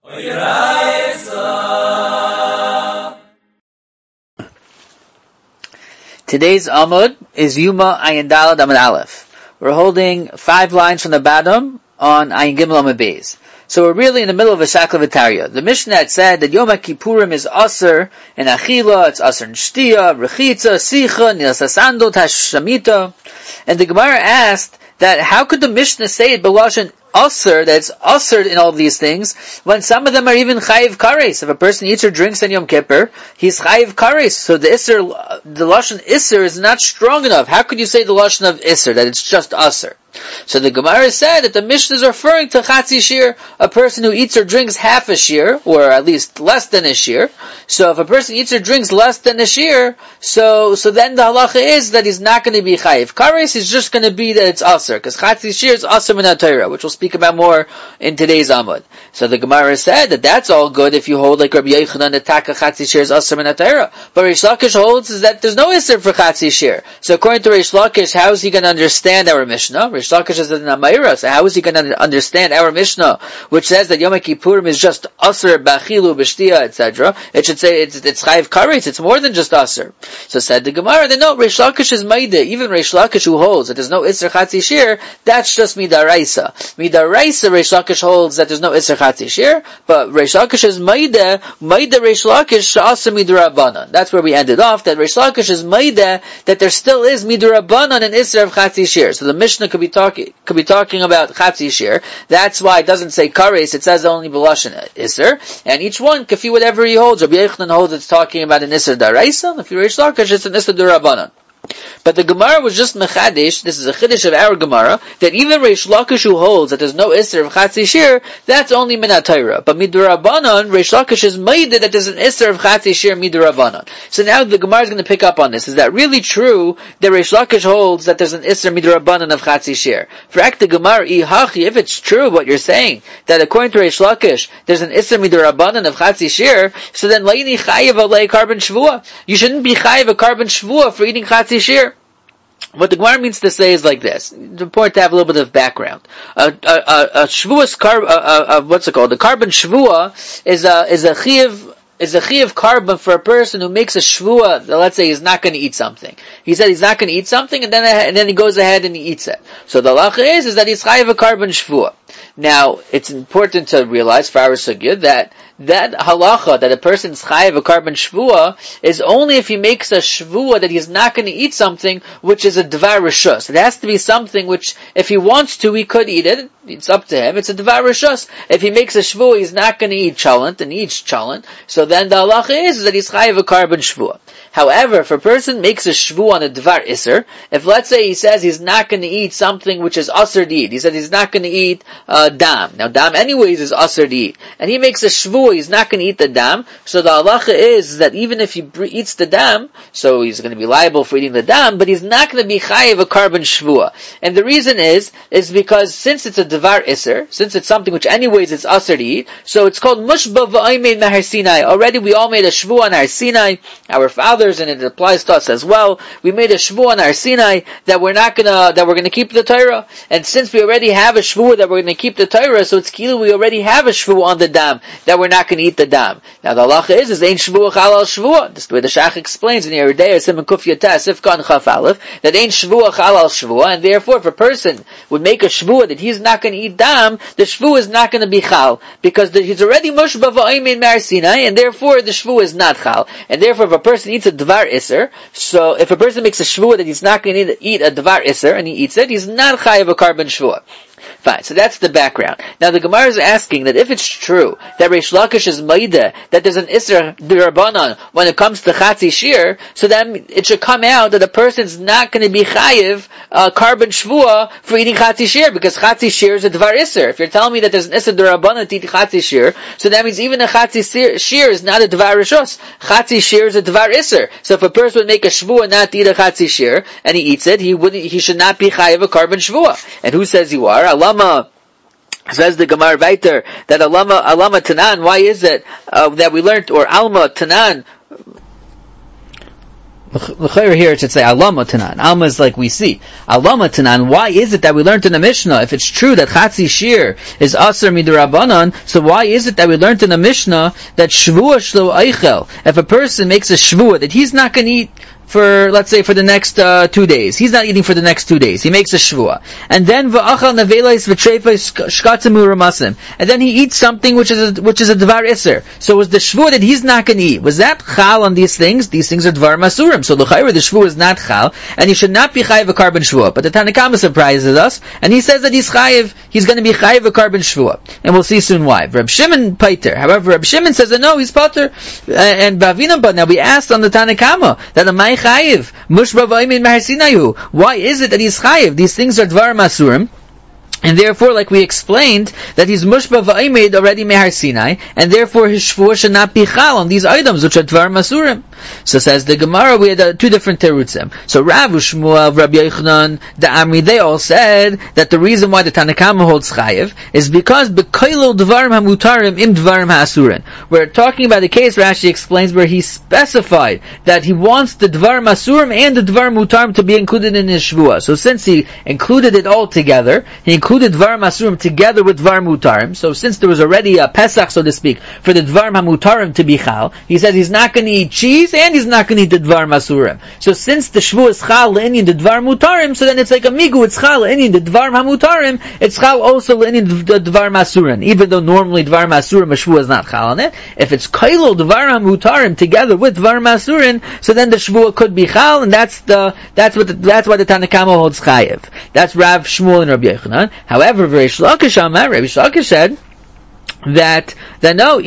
Today's Amud is Yuma Ayin Dalad Amud Aleph. We're holding 5 lines from the bottom on Ayin Gimel Amud Beis. So we're really in the middle of a Shakla V'Tarya. The Mishnah had said that Yom Kippurim is Aser in Achila, it's Aser in Shtiya, Rechitza, Sicha, Nilsasando, Tashamita. And the Gemara asked that how could the Mishnah say it B'Lashon Aser, that it's Aser in all these things, when some of them are even Chayiv Kares. If a person eats or drinks on Yom Kippur, he's Chayiv Kares. So the Lashon Isser is not strong enough. How could you say the Lashon of Isser, that it's just Aser? So the Gemara said that the Mishnah is referring to Chatzi Shir, a person who eats or drinks half a shir, or at least less than a shir. So if a person eats or drinks less than a shir, so then the halacha is that he's not going to be Chayiv Kares, he's just going to be that it's Aser, because Chatzi Shir is Aser min HaTorah, which we'll speak about more in today's Amud. So the Gemara said that that's all good if you hold like Rabbi Yochanan that Taka Chatzi Shir is Aser min HaTorah. But Reish Lakish holds is that there's no Isser for Chatzi Shir. So according to Reish Lakish, how is he going to understand our Mishnah? Reish Lakish is an Amayra, so how is he going to understand our Mishnah, which says that Yom Kippurim is just Aser, Bachilu, B'Shtiya, etc.? It should say it's Chayiv Karetz, it's more than just Aser. So said the Gemara, then no, Reish Lakish is Maideh. Even Reish Lakish who holds that there's no Isser Chatzi Shir, that's just Midaraisa. Midaraisa, Reish Lakish holds that there's no Isser Chatzi Shir, but Reish Lakish is Maideh Reish Lakish Sha'asa Midarabanan. That's where we ended off, that Reish Lakish is Maideh that there still is Midarabanan and Isser of Chatzi Shir. So the Mishnah could be talking about Chatzi Shir. That's why it doesn't say Kares, it says only B'Lashon Isser. And each one, Kafi whatever he holds. Rabbi Yochanan holds it's talking about an Isser Daraisa. If you're Reish Lakish, it's an Isser Darabanan. But the Gemara was just mechadish, this is a chiddush of our Gemara, that even Reish Lakish who holds that there's no Isser of Chatzi Shir, that's only min HaTorah. But Midurabanan, Reish Lakish is made that there's an Isser of Chatzi Shir Midurabanan. So now the Gemara is going to pick up on this. Is that really true that Reish Lakish holds that there's an Isser Midurabanan of Chatzi Shir? For act the Gemara, if it's true what you're saying, that according to Reish Lakish, there's an Isser Midurabanan of Chatzi Shir, so then Leini Chayiv Alei Karban Shvua. You shouldn't be Chayiv a Karban Shvua for eating Chatzi Shir. What the Gemara means to say is like this. It's important to have a little bit of background. Shvuas what's it called? The Karban Shvua is a chiyuv carbon for a person who makes a shvua that, let's say, he's not going to eat something. He said he's not going to eat something, and then he goes ahead and he eats it. So the halacha is that he's chayiv a carbon shvua. Now, it's important to realize for our sugya that halacha, that a person's chayiv a carbon shvua, is only if he makes a shvua that he's not going to eat something which is a dvar rishus. It has to be something which, if he wants to, he could eat it. It's up to him. It's a dvar rishus. If he makes a shvua, he's not going to eat chalent, and he eats chalent. So then the halacha is that he's chayiv a carbon shvua. However, if a person makes a shvu on a dvar iser, if let's say he says he's not going to eat something which is aser to eat, he said he's not going to eat dam. Now dam anyways is aser to eat, and he makes a shvu, he's not going to eat the dam. So the halacha is that even if he eats the dam, so he's going to be liable for eating the dam, but he's not going to be chayiv a carbon shvua. And the reason is because since it's a dvar iser, since it's something which anyways it's aser to eat, so it's called mushba v'aymein mahar Sinai. Already we all made a shvu on Har Sinai, our fathers, and it applies to us as well. We made a shvu on Har Sinai that we're going to keep the Torah. And since we already have a shvu that we're going to keep the Torah, so it's kilu we already have a shvu on the dam that we're not going to eat the dam. Now the halacha is ain't shvu chal al shvu. This is the way the Shach explains in Yeridei Simon Kuf Yateh Sifkan Chaf Aleph, that ain't shvu chal al shvu, and therefore if a person would make a shvu that he's not going to eat dam, the shvu is not going to be chal, because he's already mushba v'aymin Har Sinai, and therefore the shvu is not chal. And therefore if a person eats a dvar iser, so if a person makes a shvua that he's not going to eat a dvar iser, and he eats it, he's not chayiv a carbon shvua. Fine, so that's the background. Now the Gemara is asking that if it's true that Reish Lakish is maida, that there's an Isser B'Rabbanan when it comes to Chatzi Shir, so then it should come out that a person's not going to be chayiv carbon shvua for eating Chatzi Shir, because Chatzi Shir is a Dvar Isser. If you're telling me that there's an Isser B'Rabbanan to eat Chatzi Shir, so that means even a Chatzi Shir is not a Dvar Rishos. Chatzi Shir is a Dvar Isser. So if a person would make a shvua not to eat a Chatzi Shir, and he eats it, he should not be chayiv a carbon shvua. And who says you are? Alama, says the Gemara weiter, that Alama Tanan, why is it that we learned, or Alma Tanan, L'chayr here it should say alama tanan. Alma is like we see. Alama tanan. Why is it that we learned in the Mishnah? If it's true that chatzi shir is aser midirabanan, so why is it that we learned in the Mishnah that shvua shlo eichel? If a person makes a shvua that he's not going to eat for, let's say, for the next 2 days. He's not eating for the next 2 days. He makes a shvua. And then v'achal nevelis v'treifos shkatzemu ramasim. And then he eats something which is a dvar iser. So was the shvua that he's not going to eat, was that chal on these things? These things are dvar masurim. So the shvua is not chal, and he should not be chayiv a carbon shvua. But the Tanna Kama surprises us, and he says that he's going to be chayiv a carbon shvua. And we'll see soon why. Reb Shimon paiter. However, Reb Shimon says that no, he's pater. And bavina, but now we asked on the Tanna Kama that a chayiv mushba v'aymin mehar sinayu. Why is it that he's chayiv? These things are dvar masurim. And therefore, like we explained, that he's mushba v'aymed already mehar Sinai, and therefore his shvua should not be chal on these items which are dvar masurim. So says the Gemara, we had two different terutzim. So Rav Shmuel, Rabbi Yochanan, the Amri, they all said that the reason why the Tanna Kama holds chayiv is because b'koilo dvarim hamutarim im dvarim ha'asurin. We're talking about the case Rashi explains where he specified that he wants the dvarim asurim and the dvarim mutarim to be included in his shvua. So since he included it all together, he included dvarim asurim together with dvarim mutarim. So since there was already a Pesach, so to speak, for the dvarim hamutarim to be chal, he says he's not going to eat cheese and he's not going to eat the dvar masurim. So since the shvu is chal le'inyan the dvar mutarim, so then it's like a migu, it's chal le'inyan the dvar hamutarim, it's chal also le'inyan the dvar masurim. Even though normally dvar masurim, a shvu is not chal on it, if it's kailo dvar hamutarim together with dvar masurim, so then the shvu could be chal, and that's why the Tanna Kama holds chayiv. That's Rav Shmuel and Rabbi Yochanan. However, Reish Lakish Amar, Rabbi Lakish said that no,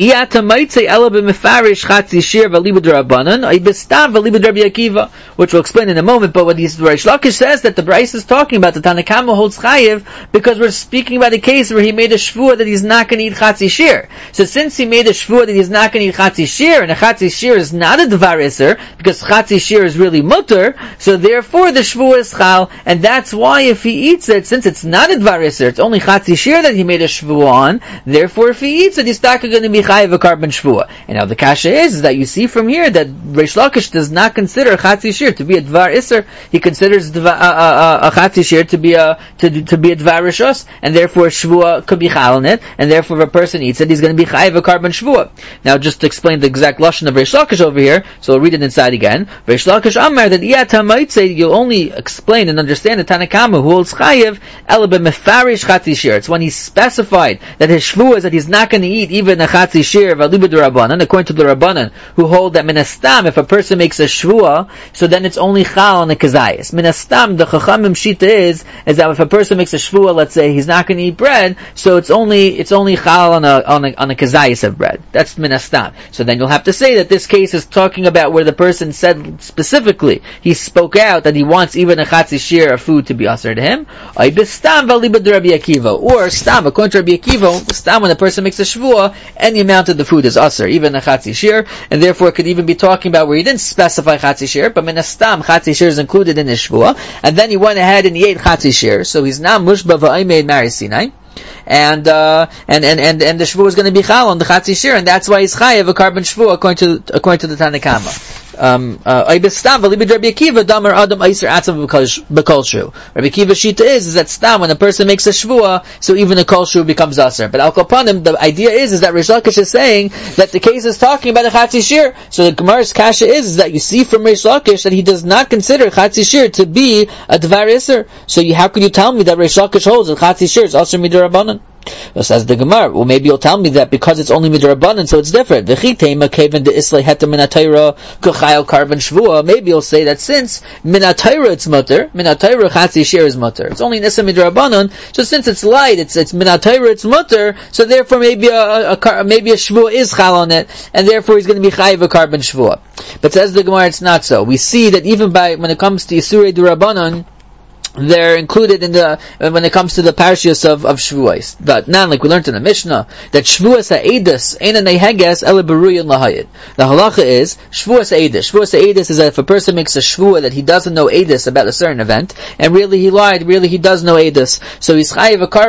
which we'll explain in a moment, but what Reish Lakish says that the Bryce is talking about, the Tanna Kama holds chayiv, because we're speaking about a case where he made a shvua that he's not going to eat chatzi shir. So since he made a shvua that he's not going to eat chatzi shir, and a chatzi shir is not a dvar iser, because chatzi shir is really mutter, so therefore the shvua is chal, and that's why if he eats it, since it's not a dvar iser, it's only chatzi shir that he made a shvua on, therefore if he eats it, he's not going to be chayiv a carbon shvua. And now the kasha is that you see from here that Reish Lakish does not consider chatzi shir to be a dvar iser. He considers a chatzi shir to be a dvar rishos, and therefore shvua could be chal in it, and therefore if a person eats it, he's going to be chayiv a carbon shvua. Now just to explain the exact lashon of Reish Lakish over here, so we'll read it inside again. Reish Lakish Amar that you'll only explain and understand the Tanna Kama who holds chayiv ela b'mefarish chatzi shir. It's when he specified that his shvua is that he's not going to eat even a chatzi shir v'aliba d'Rabbanan, according to the Rabbanan, who hold that minastam, if a person makes a shvua, so then it's only chal on a kazayis. Minastam, the chachamim shita is that if a person makes a shvua, let's say he's not going to eat bread, so it's only chal on a kazayis of bread. That's minastam. So then you'll have to say that this case is talking about where the person said specifically, he spoke out that he wants even a chatzi shir of food to be aser to him. Or stam, according to Rabbi Akiva, stam when a person makes a shvua, any amount of the food is aser, even a chatzi shir, and therefore it could even be talking about where he didn't specify chatzi shir, but minastam chatzi shir is included in his shvua, and then he went ahead and he ate chatzi shir, so he's now mushba v'aymed mehar Sinai, and the shvua is going to be chal on the chatzi shir, and that's why he's chayav a carbon shvua according to the Tanna Kama. Rabbi Akiva's shita is that stam when a person makes a shvua, so even a kol shu becomes aser. But al kapanim, the idea is that Reish Lakish is saying that the case is talking about a chatzi shir. So the Gemara's kasha is that you see from Reish Lakish that he does not consider chatzi shir to be a dvar iser. So how could you tell me that Reish Lakish holds that chatzi shir is aser midrabanan? Well, says the Gemara, well, maybe you'll tell me that because it's only midrabanan, so it's different. Maybe you'll say that since minatayra it's mutter, minatayra chatzi shir is mutter. It's only nisa midrabanan, so since it's light, it's minatayra it's mutter, so therefore maybe a shvua is chal on it, and therefore he's going to be chayiv a carbon shvua. But says the Gemara, it's not so. We see that even when it comes to Yisurei D'Rabbanan, they're included when it comes to the parashiyos of Shavuos. But not like we learned in the Mishnah, that Shavuos ha'edus ain't an eheges ele beruyin lahayid. The halacha is, Shavuos ha'edus. Shavuos ha'edus is that if a person makes a shvua that he doesn't know edus about a certain event, and really he lied, really he does know edus, so he's chayiv a carbon.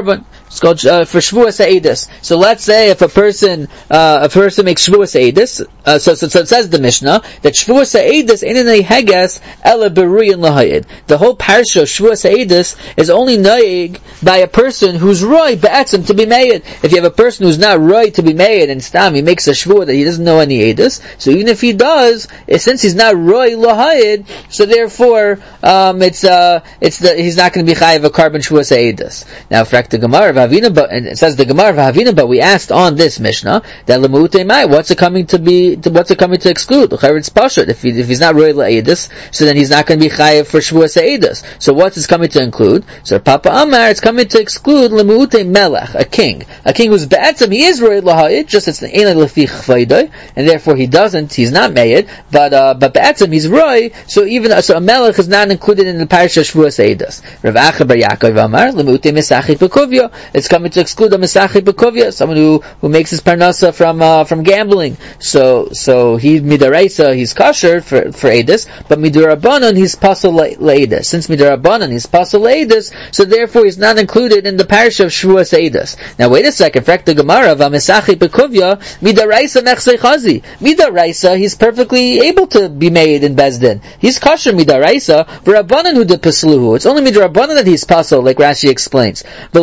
It's called for Shvuas Ha'edus. So let's say if a person makes Shvuas Ha'edus, so it says the Mishnah that Shvuas Ha'edus ain't a heges ela beruyin lahayid. The whole parsha of Shvuas Ha'edus is only naig by a person who's roy be'etzim to be made. If you have a person who's not roy to be made and stam he makes a shvuah that he doesn't know any Ha'edus, so even if he does, since he's not roy lahayid, so therefore he's not going to be chayiv a carbon Shvuas Ha'edus. Now, fact the Gemara v'havina, and it says the Gemara v'havina, but we asked on this Mishnah that lemutei mai, what's it coming to exclude? It's pashut. If he's not roy lahayidus, so then he's not going to be chayiv for Shvuas Ha'edus. So what's it coming to include? So Papa Amar, it's coming to exclude lemutei melech, a king who's be'etzim, he is roy lahayid, just it's an einay lefi chvayday, and therefore he's not made, but be'etzim he's roy, so a melech is not included in the parasha Shvuas Ha'edus. Rav Acha bar Yaakov Amar lemutei misachit b'kovya, it's coming to exclude a misachit b'kovya, someone who makes his parnasa from gambling. So he midaraisa he's kosher for Ha'edus, but midarabanan he's pasal le'edus. Since midarabanan he's pasal le'edus, so therefore he's not included in the parasha of Shvuas Ha'edus. Now wait a second, fact the Gemara v'misachit b'kovya midaraisa nechsei chazi. Midaraisa he's perfectly able to be made in Bezdin. He's kosher midaraisa, v'rabbanan hu de pasluhu. It's only midarabanan that he's pasal, like Rashi explains.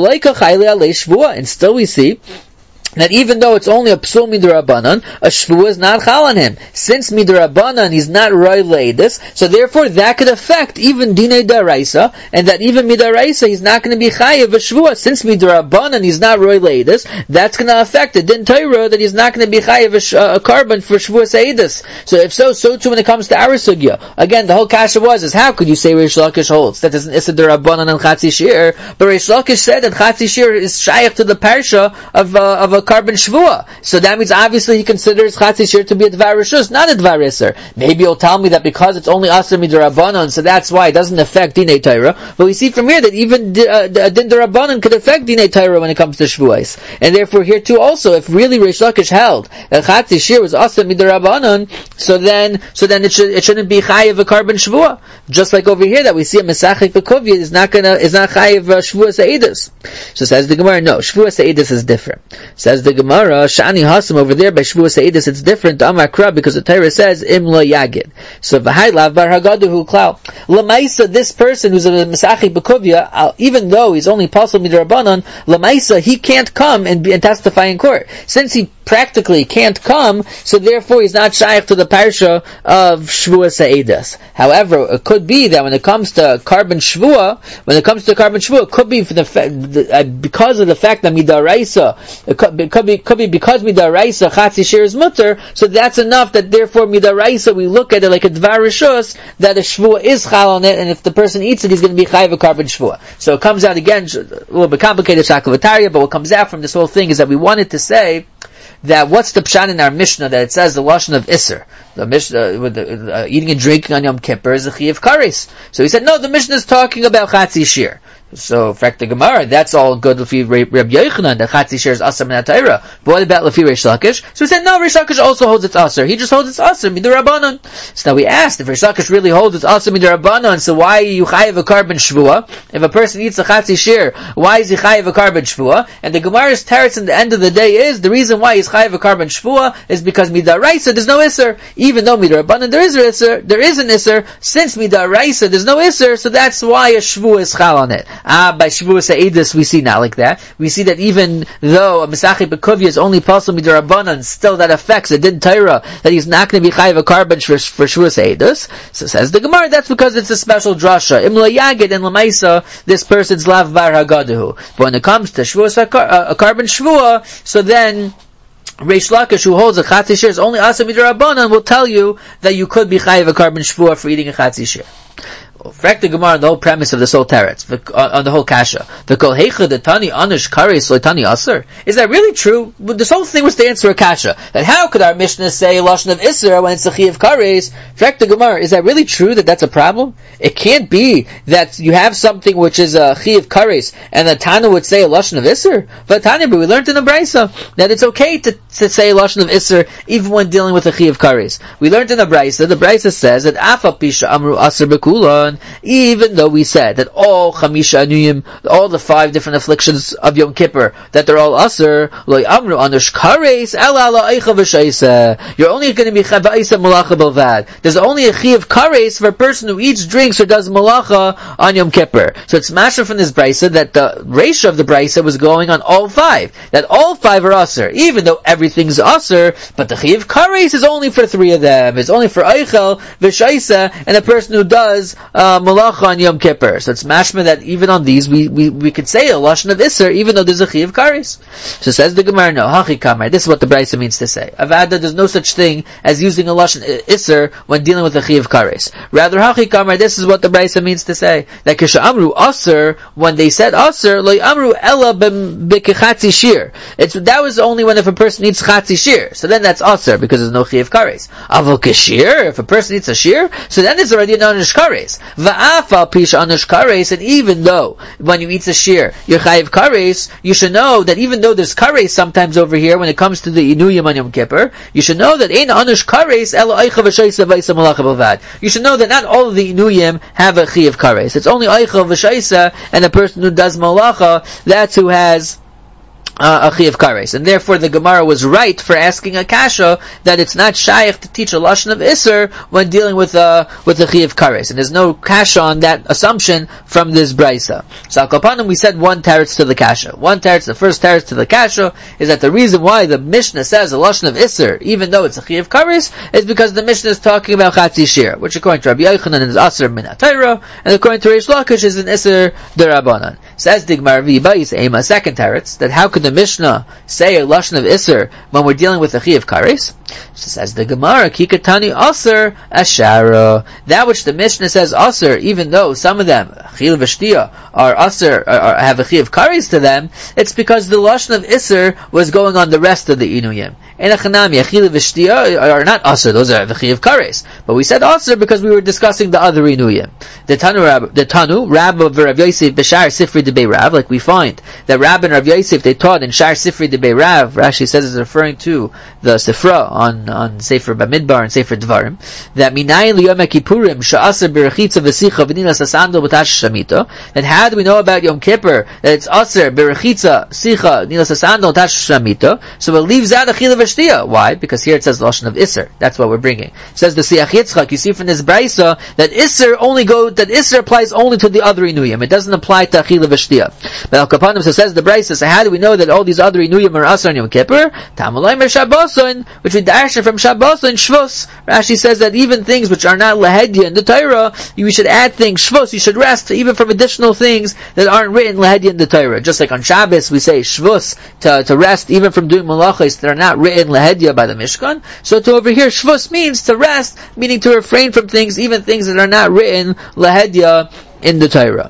And still we see that even though it's only a psul midrabanan, a shvuah is not chal on him. Since midrabanan he's not roy leidus, so therefore that could affect even dinei daraisa, and that even midaraisa he's not going to be chayav a shvuah. Since midrabanan he's not roy leidus, that's going to affect the din Torah that he's not going to be chayav a carbon for shvuah seidus. So if so too when it comes to our sugya. Again, the whole kasha is how could you say Reish Lakish holds that there's an issa derabanan and chatzi shir, but Reish Lakish said that chatzi shir is shaykh to the parsha of a carbon shvuah. So that means obviously he considers chatzi shir to be a dvar rishus, not a dvar iser. Maybe you'll tell me that because it's only aser midrabanan, so that's why it doesn't affect dinei Torah. But we see from here that even din derabanan could affect dinei Torah when it comes to shvuahs. And therefore here too also, if really Reish Lakish held that chatzi shir was aser midrabanan, so then it shouldn't be chayiv a carbon shvuah. Just like over here that we see a mesachik v'kovya is not chayiv shvuah seidus. So says the Gemara, no, shvuah seidus is different. Says the Gemara, shani hasam over there by shvuah seidus it's different. Amar kra, because the Torah says im lo yagid. So v'hai lav bar hagaduhu klau lamaisa, this person who's a mesachik v'kovya, even though he's only pasal midrabanan, lamaisa he can't come and testify in court. Since he practically can't come, so therefore he's not shaykh to the parsha of shvuah seidus. However, it could be that when it comes to carbon shvuah, it could be for because of the fact that midaraisa, it could be because midaraisa chatzi shir is mutter, so that's enough that therefore midaraisa we look at it like a dvar rishus, that a shvuah is chal on it, and if the person eats it, he's going to be chayiv a carbon shvuah. So it comes out again, a little bit complicated shakavatarya, but what comes out from this whole thing is that we wanted to say that what's the pshat in our Mishnah that it says the lashon of Isser, the Mishnah with the eating and drinking on Yom Kippur is a chiyuv kares. So he said no, the Mishnah is talking about chatzi shir. So, fact the Gemara, that's all good Lefi Reb Yochanan, that Chatzi Shir is Asar Min HaTorah. But what about Lefi Reish Lakish? So we said, no, Reish Lakish also holds its Asar. He just holds its Asar, Midarabanan. So now we asked, if Reish Lakish really holds its Asar Midarabanan, so why are you chayiv a carbon shvuah? If a person eats a Chatzi Shir, why is he chayiv a carbon shvuah? And the Gemara's teretz in the end of the day is, the reason why he's chayiv a carbon shvuah is because Midaraisa, there's no Isser. Even though Midarabanan, there is an Isser. Since Midaraisa, there's no Isser, so that's why a shvuah is chal on it. By Shvuah Seidus we see not like that. We see that even though a Mesachik B'Kuvya is only possible midarabanan, still that affects a din Torah that he's not going to be chayiv a carbon for Shvuah Seidus. So says the Gemara, that's because it's a special drasha. Im lo yagid and lamaisa, this person's lav bar hagaduhu. But when it comes to Shvuah a carbon Shvuah, so then Reish Lakish, who holds a chatzi shir is only asa midarabanan, will tell you that you could be chayiv a carbon Shvuah for eating a chatzi shir. Fact the Gemara on the whole premise of this whole teretz, on the whole kasha. The kol heicha the tani anish kares lo tani aser. Is that really true? This whole thing was to answer a kasha. That how could our Mishnah say lashon of iser when it's a chi of kares? Fact the Gemara, is that really true that that's a problem? It can't be that you have something which is a chi of kares and the Tana would say a lashon of iser. But Tanya, we learned in the Brisa that it's okay to say a lashon of iser even when dealing with a chi of kares. We learned in the Brisa says that afa pisha amru aser bekulan. Derabanan, even though we said that all Chamisha Anuyim, all the 5 different afflictions of Yom Kippur, that they're all Aser, Loi Amru Anush Kares, Ela La Eicha V'Shaisa. You're only going to be Chavaisa Malacha Bavad. There's only a Chi of Kares for a person who eats, drinks, or does Malacha on Yom Kippur. So it's masher from this Brisa that the ratio of the Brisa was going on all 5. That all 5 are Aser, even though everything's Aser, but the Chi of Kares is only for 3 of them. It's only for Eichel, V'Shaisa, and a person who does Malacha on Yom Kippur. So it's mashma that even on these we could say a lashon of Isser, even though there's a Chi of Kares. So says the Gemara, no, Hachi Kamar. This is what the Brisa means to say. Avada, there's no such thing as using a lashon Isser when dealing with a Chi of Kares. Rather, Hachi Kamar, this is what the Brisa means to say. That Kisha Amru Aser, when they said Aser, Loi Amru Ella B'Kechatzi Shir. That was only when if a person eats Chatzi Shir. So then that's Aser, because there's no Chi of Kares. Avol Keshir, if a person eats a Shir, so then it's already an Anush Kares. Va'afal Pisha Anush Kares, and even though when you eat a Shir, you're Chayiv Kares, you should know that even though there's Kares sometimes over here when it comes to the Inuyim on Yom Kippur, you should know that Ein Anush Kares Ela Eicha V'Shaisa V'Isa Malacha B'Vad. You should know that not all of the Inuyim have a Chi of Kares. It's only Eicha V'Shaisa, and the person who does Malacha, that's who has a Chi of Kares. And therefore the Gemara was right for asking a kasha that it's not shaykh to teach a lashon of Isser when dealing with a Chi of Kares. And there's no kasha on that assumption from this Brisa. So Al-Kapanim, we said one teretz to the kasha. The first teretz to the kasha is that the reason why the Mishnah says a lashon of Isser, even though it's a Chi of Kares, is because the Mishnah is talking about Chatzi Shir, which according to Rabbi Yochanan is Aser min HaTorah, and according to Reish Lakish is an Isser Derabanan. Says the Gemara V'Bayis Ema, second teretz, that how could the Mishnah say a lashon of Isser when we're dealing with a Chi of Kares? So says the Gemara, Kikatani Aser Ashara. That which the Mishnah says Aser, even though some of them, Chil V'Shtia, are Aser, or have a Chi of Kares to them, it's because the lashon of Isser was going on the rest of the Inuyim. And Achanami, Chil V'Shtia are not Aser, those are the Chi of Kares. But we said Aser because we were discussing the other Inuyim. The Tanu, Rab of Rav Yosef, B'Shar Sifri de Rav, like we find that Rab and Rav Yosef, they taught in Shar Sifri de Rav, Rashi says is referring to the Sifra on Sefer Bamidbar and Sefer Dvarim, that Minayin Liyom Kippurim Sha'aser Berechitza V'Sicha V'Nilas Asandal B'Tash Shamita, that how do we know about Yom Kippur that it's Aser Berechitza Sicha Nilas Asandal Tash Shamita? So it leaves out Achila V'Shtia. Why? Because here it says Lashon of Isser. That's what we're bringing. It says the Siach Yitzchak. You see from this Brisa that Isser applies only to the other Inuyim. It doesn't apply to Achila V'Shtia. But Al Kapanim says the Brisa. So how do we know that all these other Inuyim are Aser on Yom Kippur? Tamulayim Shabboson, which we dash from Shabboson and Shvus. Rashi says that even things which are not Lahedya in the Torah, you should add things Shvus. You should rest even from additional things that aren't written Lahedya in the Torah. Just like on Shabbos we say Shvus to rest even from doing Malachos that are not written Lahedya by the Mishkan. So to over here Shvus means to rest, meaning to refrain from things, even things that are not written Lahedya in the Torah.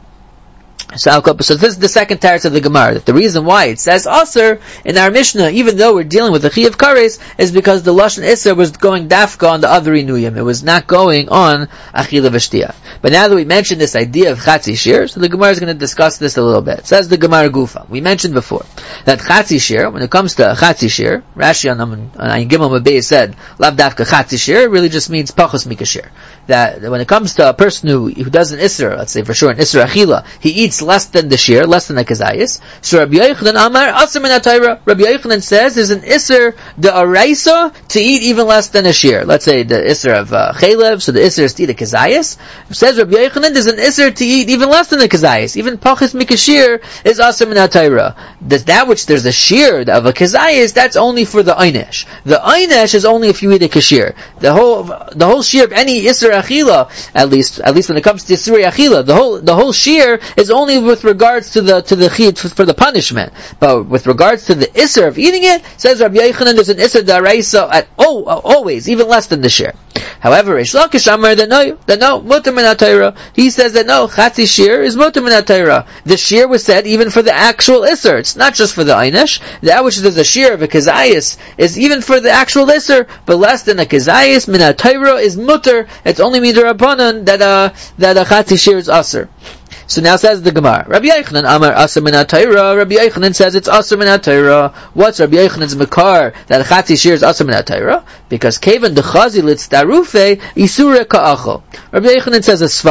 So this is the second teretz of the Gemara, that the reason why it says Aser in our Mishnah, even though we're dealing with the Chi of Kares, is because the Lashon Isser was going dafka on the other Inuyim. It was not going on Achila V'Shtia. But now that we mentioned this idea of Chatzi Shir, so the Gemara is going to discuss this a little bit. It says the Gemara Gufa. We mentioned before that Chatzi Shir, when it comes to Chatzi Shir, Rashi on Ayin Gimel Mabei said, Lav Dafka Chatzi Shir, really just means Pachos Mikashir. That when it comes to a person who does an Isser, let's say for sure an Isser Achila, he eats less than the Shir, less than the Kazayas. So Rabbi Yochanan Amar Aser min HaTorah. Rabbi Yochanan says there's an Isser the Araisa to eat even less than a Shir. Let's say the Isser of Chalev, so the Isser is to eat a Kazayas. Says Rabbi Yochanan there's an Isser to eat even less than the Kazayas. Even Pachis Mikashir is Aser min HaTorah. That which there's a Shir of a Kazayas, that's only for the Einesh. The Einesh is only if you eat a Kashir. The whole Shir of any Isser Achila, at least when it comes to Isser Achila, the whole Shir is only with regards to the chiyut for the punishment. But with regards to the Isser of eating it, says Rabbi Yochanan there's an Isser daraisa at always, even less than the Shir. However, Reish Lakish Amar that no, mutar min HaTorah. He says that no, Chatzi Shir is mutar min HaTorah. The Shir was said even for the actual Isser. It's not just for the Einesh. That which there's a Shir of a Kazayas is even for the actual Isser, but less than a Kazayas min HaTorah is mutar. It's only midrabanan that a Chatzi Shir is Aser. So now says the Gemara, Rabbi Yochanan Amar Aser min HaTorah. Rabbi Yochanan says it's Aser min HaTorah. What's Rabbi Yochanan's makar that Chatzi Shir is Aser min HaTorah? Because Kevan dechazi litzdarufe isura ka'achol. Rabbi Yochanan says a svara.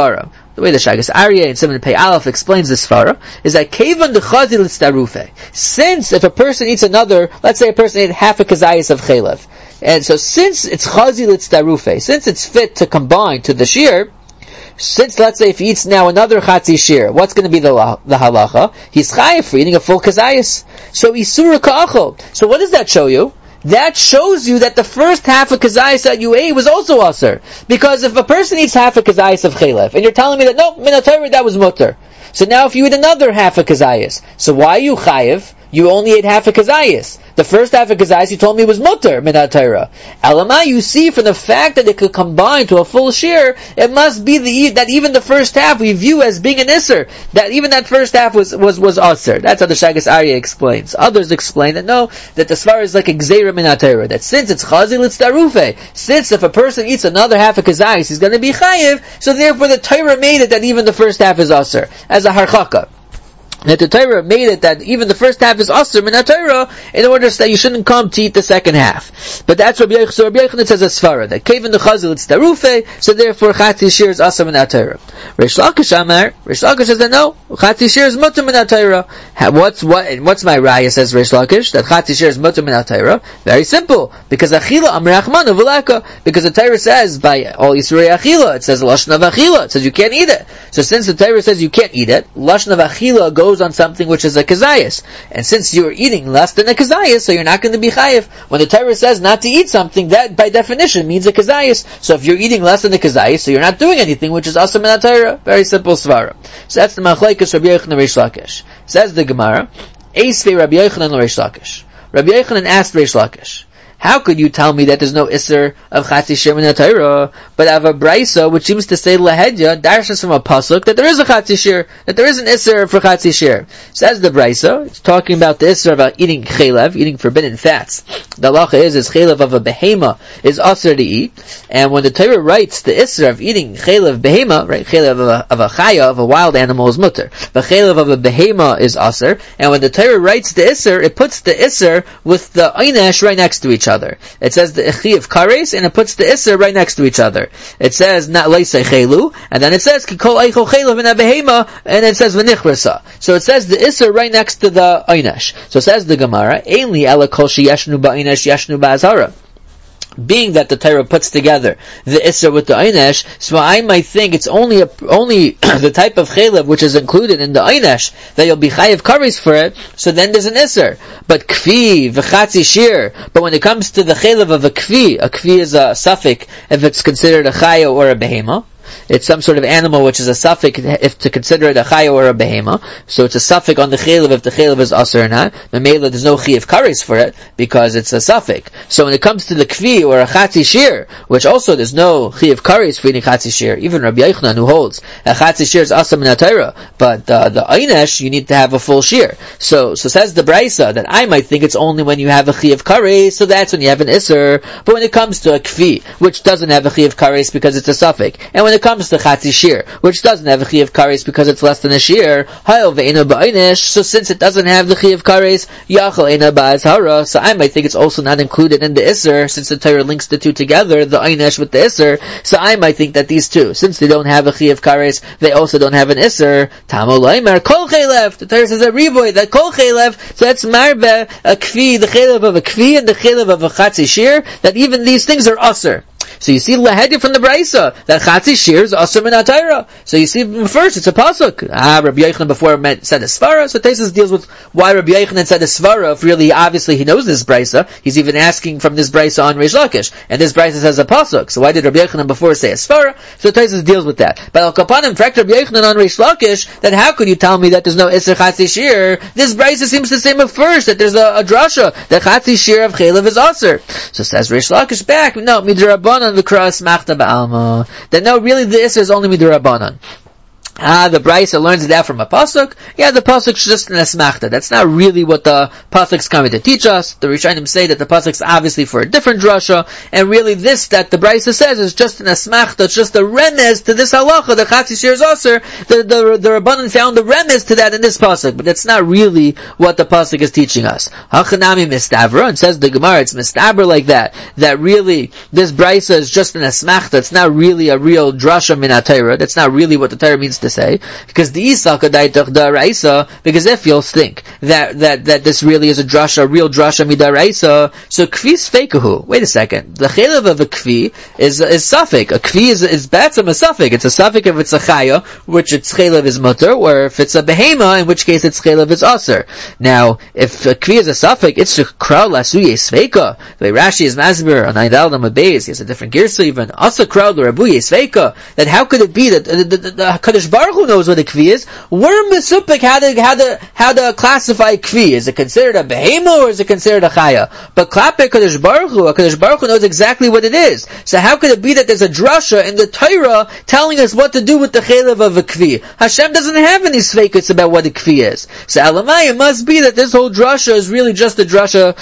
the way the Shagas Aryeh and Simon Pei Aleph explains this svara, is that Kevan dechazi l'tzdarufe. Since if a person eats another, let's say a person ate half a kazayas of chelev, and so since it's chazi l'tzdarufe, since it's fit to combine to the shear, since let's say if he eats now another chatzi shear, what's going to be the halacha? He's chayiv for eating a full kazayas. So isura ka'achol. So what does that show you? That shows you that the first half of kazayas that you ate was also aser. Because if a person eats half a kazayas of chelev, and you're telling me that no, min haTorah that was mutter. So now if you eat another half a kazayas, so why are you chayiv? You only ate half a kazayas. The first half of kazayas you told me was mutter min haTorah. Elamai, you see from the fact that it could combine to a full shear, it must be that even the first half we view as being an isser. That even that first half was aser. That's how the Shagas Aryeh explains. Others explain that no, that the svar is like a gzeira min haTorah. That since it's chazi l'tzdarufe, since if a person eats another half of kazayas, he's going to be chayiv. So therefore the Torah made it that even the first half is aser as a harchaka. That the Torah made it that even the first half is asr min haTorah in order that you shouldn't come to eat the second half. But that's Rabbi Yochanan. So Rabbi Yochanan says a svara that kevan dechazi l'tzdarufe, so therefore chatzi shear is asr min haTorah. Reish Lakish Amar, Reish Lakish says that no, chatzi shear is mutter min haTorah. What's my raya? Says Reish Lakish that chatzi shear is mutter min haTorah. Very simple, because achila amr achmanu v'laka. Because the Torah says by all yisrei achila, it says lashon of achila. It says you can't eat it. So since the Torah says you can't eat it, lashon of achila goes on something which is a kazayas. And since you're eating less than a kazayas, so you're not going to be chayiv. When the Torah says not to eat something, that by definition means a kazayas. So if you're eating less than a kazayas, so you're not doing anything which is asr min haTorah. Very simple svara. So that's the machlekes Rabbi Yochanan and Reish Lakish. Says the Gemara, Eisvei Rabbi Yochanan and Reish Lakish. Rabbi Yochanan asked Reish Lakish, how could you tell me that there's no isser of chatzi shear min haTorah, but I have a brisa which seems to say lahedya, darshas from a pasuk, that there is a chatzi shear, that there is an isser for chatzi shear. Says the brisa, it's talking about the isser about eating chelev, eating forbidden fats. The halacha is chelev of a behema is aser to eat, and when the Torah writes the isser of eating chelev behema, right, chelev of a chaya, of a wild animal is mutter, but chelev of a behema is aser, and when the Torah writes the isser, it puts the isser with the einesh right next to each other. It says the echi of kares, and it puts the isser right next to each other. It says not leisei chelu, and then it says kol eichel chelu v'nabehema, and it says v'nichrasa. So it says the isser right next to the einesh. So it says the Gemara, einli ela kol sheyeshnu ba'einesh yeshnu ba'azhara. Being that the Torah puts together the Isser with the Einesh, so I might think it's only the type of Chelev which is included in the Einesh that you'll be Chayev Kares for it, so then there's an Isser. But Kfi, V'chatzi Shir, but when it comes to the Chelev of a Kfi is a suffix if it's considered a Chaya or a Behema. It's some sort of animal which is a suffix if to consider it a chaya or a behema. So it's a suffix on the chelev if the chelev is aser or not. Memela, there's no chi of kares for it because it's a suffix. So when it comes to the kvi or a chatzi shir, which also there's no chi of kares for eating chatzi shir, even Rabbi Yochanan who holds a chatzi shir is aser min haTorah, but the einesh you need to have a full shir. So says the brisa that I might think it's only when you have a chi of kares, so that's when you have an iser. But when it comes to a kvi, which doesn't have a chi of kares because it's a suffix, and when it comes to chatzi shir, which doesn't have a chi of kares because it's less than a shir, so since it doesn't have the chi of kares, yachal eina ba'azhara, so I might think it's also not included in the isser, since the Torah links the two together, the einesh with the isser, so I might think that these two, since they don't have a chi of kares, they also don't have an isser. Tamo loimer kol chelev, the Torah says a riboy, that kol chelev, so that's marbe, a kfi, the chelev of a kfi and the chelev of a chatzi shir, that even these things are aser. So you see lahedya from the brisa that chatzi shir is asur min haTorah. So you see first it's a pasuk. Rabbi Yochanan before said a svara. So Taisus deals with why Rabbi Yochanan said a svara. If really obviously he knows this brisa, he's even asking from this brisa on Reish Lakish, and this brisa says a pasuk. So why did Rabbi Yochanan before say a svara? So Taisus deals with that. But al kapanim fact Rabbi Yochanan on Reish Lakish that how could you tell me that there's no iser chatzi shir? This brisa seems to say first that there's a drasha that chatzi shir of chelev is asur. So says Reish Lakish back no midrabanan. The cross machta ba'alma. That no, really the isser is only midrabanan. The Brisa learns that from a pasuk. Yeah, the pasuk's just an asmachta. That's not really what the pasuk's coming to teach us. The Rishonim say that the pasuk's obviously for a different drasha, and really this that the Brisa says is just an asmachta. It's just a remez to this halacha. The Chatzi Shir is aser. The Rabbanan found the remez to that in this pasuk, but that's not really what the pasuk is teaching us. Hachanami mistavra, and says the Gemara, it's mistavra like that. That really this Brisa is just an asmachta. It's not really a real drasha min ha-Torah. That's not really what the Torah means to say, because the Isaka daitach daraisa, because if you'll think that this really is a real drasha midaraisa, so kvi sfeikahu. Wait a second, the chelev of a kvi is suffik. A kvi is batzam a suffik. It's a suffik if it's a chaya, which its chelev is mutter, or if it's a behema, in which case its chelev is aser. Now, if a kvi is a suffik, it's kral lasuye sveika. The way Rashi is masbir on Ayin Daled Amud Beis, he has a different girsa even. Asa kral l'rabuye sveika. That how could it be that the Kadosh Baruch Hu knows what a kvi is? We're misupik how to classify kvi. Is it considered a behema or is it considered a chaya? But klape Kadosh Baruch Hu knows exactly what it is. So how could it be that there's a drasha in the Torah telling us what to do with the chelev of a kvi? Hashem doesn't have any sveikus about what a kvi is. So alamai, it must be that this whole drasha is really just a drasha,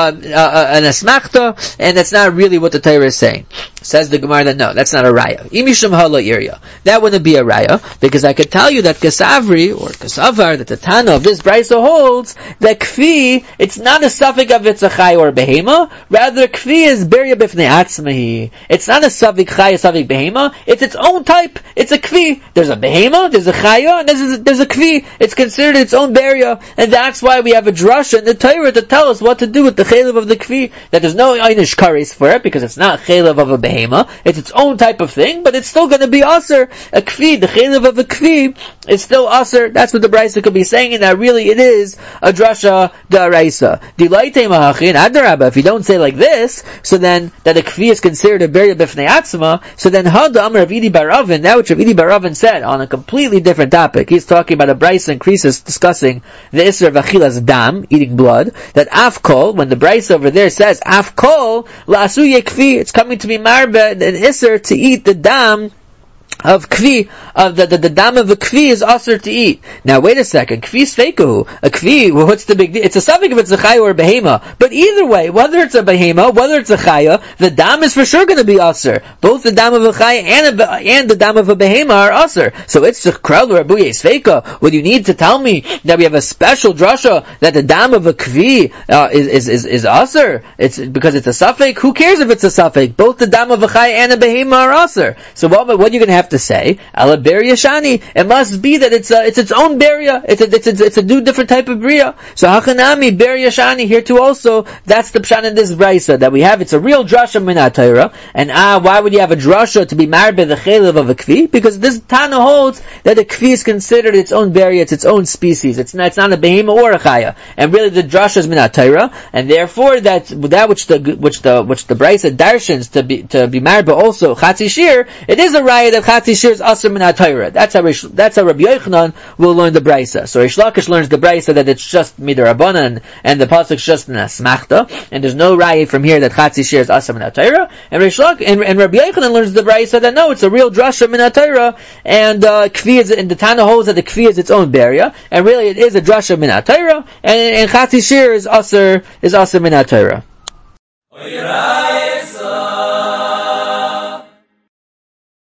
an asmachta, and that's not really what the Torah is saying. Says the Gemara that no, that's not a raya. Imishum hala irya. That wouldn't be a raya, because I could tell you that Kasavri, or Kasavar, that the Tana of this Brisa holds, that Kfi, it's not a suffix of it's a Chai or a Behema, rather Kfi is Beria Bifnei Atzmahi. It's not a suffix Chai, a suffix Behema, it's its own type, it's a Kfi. There's a Behema, there's a Chaya, and there's a Kfi. It's considered its own Beria, and that's why we have a drasha in the Torah to tell us what to do with the Chelev of the Kfi, that there's no Einish Kares for it, because it's not Chelev of a Behema, it's its own type of thing, but it's still going to be Aser. A Kfi, the Chelev of a Kfi, is still Aser. That's what the Brisa could be saying, and that really it is a drasha da'araisa. Dilaitei mahachin adarabba. If you don't say like this, so then that a kfi is considered a beria b'fnei atzma. So then hada amar Rav Idi bar Ravin. That which Rav Idi bar Ravin said on a completely different topic. He's talking about a Brisa and Krisis discussing the isser of achilas dam, eating blood. That afkol, when the Brisa over there says afkol la'asuye kfi, it's coming to be marbe an isser to eat the dam of kvi, of the dam of a kvi is aser to eat. Now wait a second, kvi sveikahu, a kvi, well, what's the big deal? It's a suffix if it's a chaya or a behema, but either way, whether it's a behema, whether it's a chaya, the dam is for sure going to be aser. Both the dam of a chaya and the dam of a behema are aser. So it's the kral rabuye sveika. Would you need to tell me that we have a special drasha that the dam of a kvi is aser? It's because it's a suffix. Who cares if it's a suffix? Both the dam of a chaya and a behema are aser. So what are you going to have to say? Ala beria shani. It must be that it's its own beria. It's a new different type of bria. So hachanami beria shani here too also. That's the pshan in this brisa that we have. It's a real drasha min ha-Torah. And why would you have a drasha to be married by the chelev of a kfi? Because this Tana holds that a kfi is considered its own beria. It's its own species. It's not a behema or a chaya. And really the drasha is min ha-Torah. And therefore that which the brisa darshans to be married by also chatzi shir. It is a raya that Chatzi Shir is Asr Min HaTorah. That's how Rabbi Yochanan will learn the Brisa. So Rish Lakish learns the Brisa that it's just Midarabanan and the pasuk's just an Asmachta, and there's no raya from here that Chatzi Shir is Asr Min HaTorah. And Rabbi Yochanan learns the Brisa that no, it's a real drasha Min HaTorah, and Kfi is, and the Tana holds that the Kfi is its own beria, and really it is a drasha Min HaTorah, and Chatzi Shir is Asr Min HaTorah.